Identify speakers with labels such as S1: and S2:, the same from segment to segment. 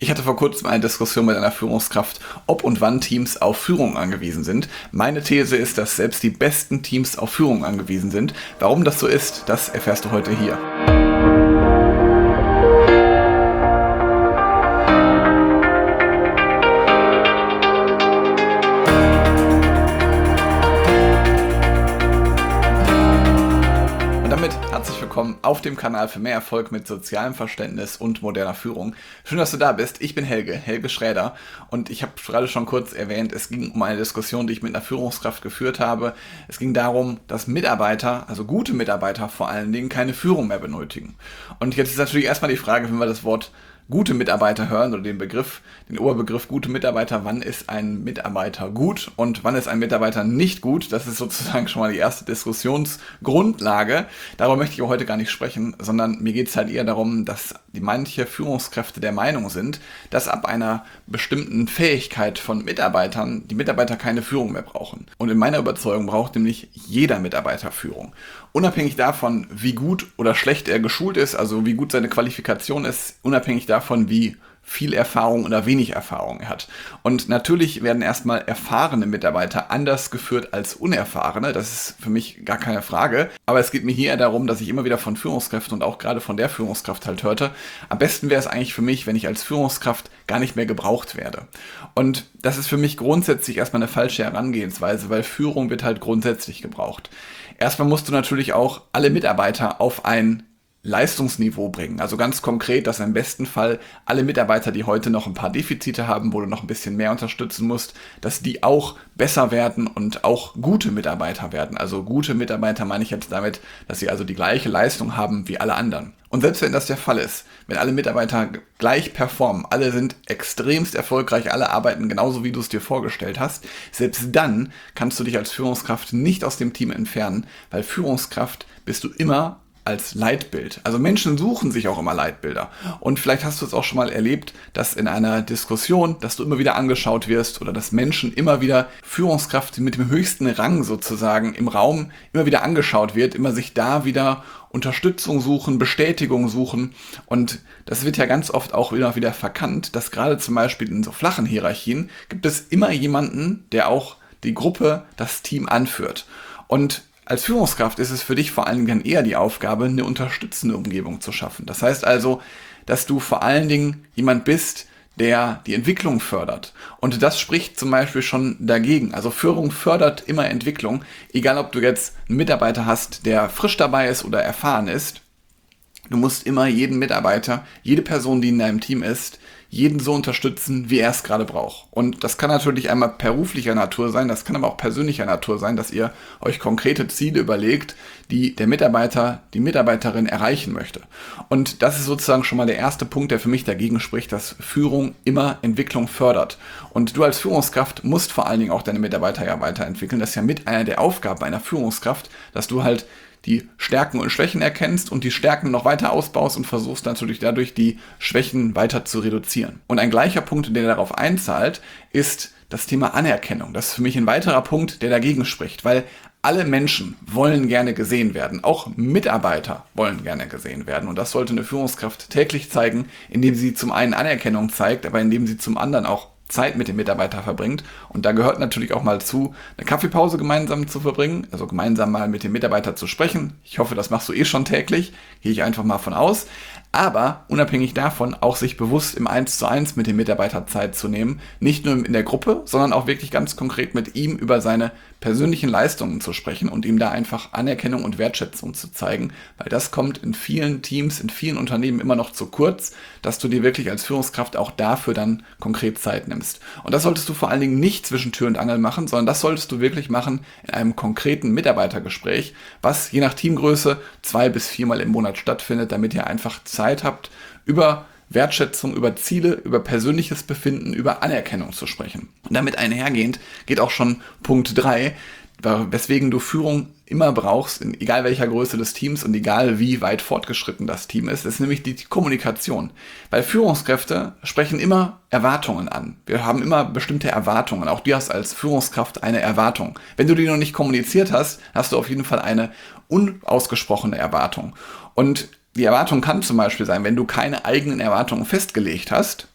S1: Ich hatte vor kurzem eine Diskussion mit einer Führungskraft, ob und wann Teams auf Führung angewiesen sind. Meine These ist, dass selbst die besten Teams auf Führung angewiesen sind. Warum das so ist, das erfährst du heute hier. Damit herzlich willkommen auf dem Kanal für mehr Erfolg mit sozialem Verständnis und moderner Führung. Schön, dass du da bist. Ich bin Helge Schräder, und ich habe gerade schon kurz erwähnt, es ging um eine Diskussion, die ich mit einer Führungskraft geführt habe. Es ging darum, dass Mitarbeiter, also gute Mitarbeiter vor allen Dingen, keine Führung mehr benötigen. Und jetzt ist natürlich erstmal die Frage, wenn wir das Wort gute Mitarbeiter hören oder den Oberbegriff gute Mitarbeiter, wann ist ein Mitarbeiter gut und wann ist ein Mitarbeiter nicht gut? Das ist sozusagen schon mal die erste Diskussionsgrundlage. Darüber möchte ich auch heute gar nicht sprechen, sondern mir geht es halt eher darum, dass manche Führungskräfte der Meinung sind, dass ab einer bestimmten Fähigkeit von Mitarbeitern die Mitarbeiter keine Führung mehr brauchen. Und in meiner Überzeugung braucht nämlich jeder Mitarbeiter Führung. Unabhängig davon, wie gut oder schlecht er geschult ist, also wie gut seine Qualifikation ist, unabhängig davon, wie viel Erfahrung oder wenig Erfahrung er hat. Und natürlich werden erstmal erfahrene Mitarbeiter anders geführt als unerfahrene. Das ist für mich gar keine Frage. Aber es geht mir hier darum, dass ich immer wieder von Führungskräften und auch gerade von der Führungskraft halt hörte, am besten wäre es eigentlich für mich, wenn ich als Führungskraft gar nicht mehr gebraucht werde. Und das ist für mich grundsätzlich erstmal eine falsche Herangehensweise, weil Führung wird halt grundsätzlich gebraucht. Erstmal musst du natürlich auch alle Mitarbeiter auf ein Leistungsniveau bringen. Also ganz konkret, dass im besten Fall alle Mitarbeiter, die heute noch ein paar Defizite haben, wo du noch ein bisschen mehr unterstützen musst, dass die auch besser werden und auch gute Mitarbeiter werden. Also gute Mitarbeiter meine ich jetzt damit, dass sie also die gleiche Leistung haben wie alle anderen. Und selbst wenn das der Fall ist, wenn alle Mitarbeiter gleich performen, alle sind extremst erfolgreich, alle arbeiten genauso, wie du es dir vorgestellt hast, selbst dann kannst du dich als Führungskraft nicht aus dem Team entfernen, weil Führungskraft bist du immer als Leitbild. Also Menschen suchen sich auch immer Leitbilder. Und vielleicht hast du es auch schon mal erlebt, dass in einer Diskussion, dass du immer wieder angeschaut wirst oder dass Menschen immer wieder Führungskraft mit dem höchsten Rang sozusagen im Raum immer wieder angeschaut wird, immer sich da wieder Unterstützung suchen, Bestätigung suchen. Und das wird ja ganz oft auch wieder verkannt, dass gerade zum Beispiel in so flachen Hierarchien gibt es immer jemanden, der auch die Gruppe, das Team anführt. Und als Führungskraft ist es für dich vor allen Dingen eher die Aufgabe, eine unterstützende Umgebung zu schaffen. Das heißt also, dass du vor allen Dingen jemand bist, der die Entwicklung fördert. Und das spricht zum Beispiel schon dagegen. Also Führung fördert immer Entwicklung, egal ob du jetzt einen Mitarbeiter hast, der frisch dabei ist oder erfahren ist. Du musst immer jeden Mitarbeiter, jede Person, die in deinem Team ist, jeden so unterstützen, wie er es gerade braucht. Und das kann natürlich einmal beruflicher Natur sein, das kann aber auch persönlicher Natur sein, dass ihr euch konkrete Ziele überlegt, die der Mitarbeiter, die Mitarbeiterin erreichen möchte. Und das ist sozusagen schon mal der erste Punkt, der für mich dagegen spricht, dass Führung immer Entwicklung fördert. Und du als Führungskraft musst vor allen Dingen auch deine Mitarbeiter ja weiterentwickeln. Das ist ja mit einer der Aufgaben einer Führungskraft, dass du halt die Stärken und Schwächen erkennst und die Stärken noch weiter ausbaust und versuchst natürlich dadurch die Schwächen weiter zu reduzieren. Und ein gleicher Punkt, der darauf einzahlt, ist das Thema Anerkennung. Das ist für mich ein weiterer Punkt, der dagegen spricht, weil alle Menschen wollen gerne gesehen werden. Auch Mitarbeiter wollen gerne gesehen werden. Und das sollte eine Führungskraft täglich zeigen, indem sie zum einen Anerkennung zeigt, aber indem sie zum anderen auch Zeit mit dem Mitarbeiter verbringt. Und da gehört natürlich auch mal zu, eine Kaffeepause gemeinsam zu verbringen, also gemeinsam mal mit dem Mitarbeiter zu sprechen. Ich hoffe, das machst du eh schon täglich, gehe ich einfach mal von aus. Aber unabhängig davon auch sich bewusst im 1:1 mit dem Mitarbeiter Zeit zu nehmen, nicht nur in der Gruppe, sondern auch wirklich ganz konkret mit ihm über seine persönlichen Leistungen zu sprechen und ihm da einfach Anerkennung und Wertschätzung zu zeigen, weil das kommt in vielen Teams, in vielen Unternehmen immer noch zu kurz, dass du dir wirklich als Führungskraft auch dafür dann konkret Zeit nimmst. Und das solltest du vor allen Dingen nicht zwischen Tür und Angel machen, sondern das solltest du wirklich machen in einem konkreten Mitarbeitergespräch, was je nach Teamgröße 2 bis 4 Mal im Monat stattfindet, damit ihr einfach Zeit habt, über Wertschätzung, über Ziele, über persönliches Befinden, über Anerkennung zu sprechen. Und damit einhergehend geht auch schon Punkt 3, weswegen du Führung immer brauchst, in egal welcher Größe des Teams und egal wie weit fortgeschritten das Team ist nämlich die Kommunikation. Weil Führungskräfte sprechen immer Erwartungen an. Wir haben immer bestimmte Erwartungen. Auch du hast als Führungskraft eine Erwartung. Wenn du die noch nicht kommuniziert hast, hast du auf jeden Fall eine unausgesprochene Erwartung. Und die Erwartung kann zum Beispiel sein, wenn du keine eigenen Erwartungen festgelegt hast,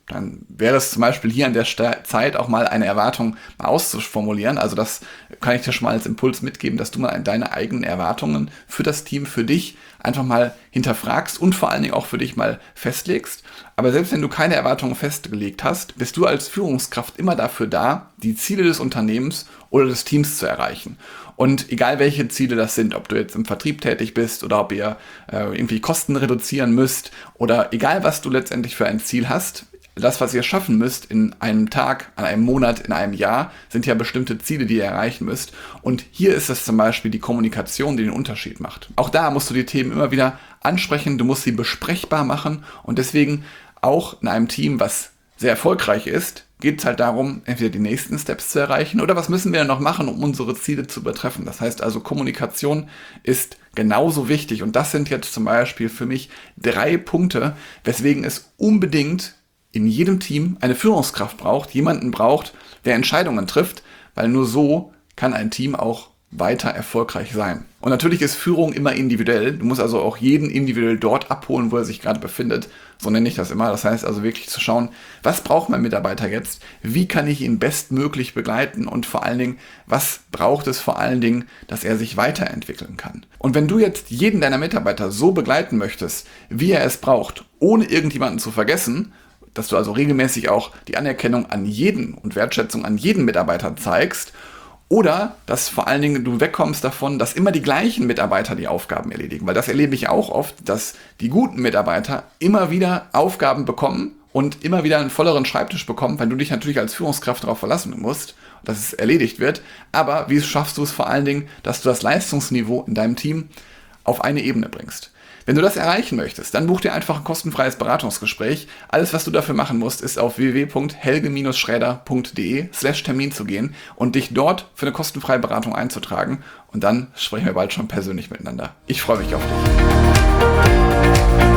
S1: dann wäre es zum Beispiel hier an der Zeit auch mal eine Erwartung mal auszuformulieren. Also das kann ich dir schon mal als Impuls mitgeben, dass du mal deine eigenen Erwartungen für das Team, für dich einfach mal hinterfragst und vor allen Dingen auch für dich mal festlegst. Aber selbst wenn du keine Erwartungen festgelegt hast, bist du als Führungskraft immer dafür da, die Ziele des Unternehmens oder des Teams zu erreichen. Und egal welche Ziele das sind, ob du jetzt im Vertrieb tätig bist oder ob ihr irgendwie Kosten reduzieren müsst oder egal was du letztendlich für ein Ziel hast, das, was ihr schaffen müsst in einem Tag, an einem Monat, in einem Jahr, sind ja bestimmte Ziele, die ihr erreichen müsst. Und hier ist es zum Beispiel die Kommunikation, die den Unterschied macht. Auch da musst du die Themen immer wieder ansprechen, du musst sie besprechbar machen und deswegen auch in einem Team, was sehr erfolgreich ist, geht es halt darum, entweder die nächsten Steps zu erreichen oder was müssen wir noch machen, um unsere Ziele zu übertreffen. Das heißt also, Kommunikation ist genauso wichtig und das sind jetzt zum Beispiel für mich 3 Punkte, weswegen es unbedingt in jedem Team eine Führungskraft braucht, jemanden braucht, der Entscheidungen trifft, weil nur so kann ein Team auch weiter erfolgreich sein. Und natürlich ist Führung immer individuell. Du musst also auch jeden individuell dort abholen, wo er sich gerade befindet. So nenne ich das immer. Das heißt also wirklich zu schauen, was braucht mein Mitarbeiter jetzt? Wie kann ich ihn bestmöglich begleiten? Und vor allen Dingen, was braucht es vor allen Dingen, dass er sich weiterentwickeln kann? Und wenn du jetzt jeden deiner Mitarbeiter so begleiten möchtest, wie er es braucht, ohne irgendjemanden zu vergessen, dass du also regelmäßig auch die Anerkennung an jeden und Wertschätzung an jeden Mitarbeiter zeigst oder dass vor allen Dingen du wegkommst davon, dass immer die gleichen Mitarbeiter die Aufgaben erledigen, weil das erlebe ich auch oft, dass die guten Mitarbeiter immer wieder Aufgaben bekommen und immer wieder einen volleren Schreibtisch bekommen, weil du dich natürlich als Führungskraft darauf verlassen musst, dass es erledigt wird, aber wie schaffst du es vor allen Dingen, dass du das Leistungsniveau in deinem Team auf eine Ebene bringst? Wenn du das erreichen möchtest, dann buch dir einfach ein kostenfreies Beratungsgespräch. Alles, was du dafür machen musst, ist auf www.helge-schräder.de/Termin zu gehen und dich dort für eine kostenfreie Beratung einzutragen. Und dann sprechen wir bald schon persönlich miteinander. Ich freue mich auf dich.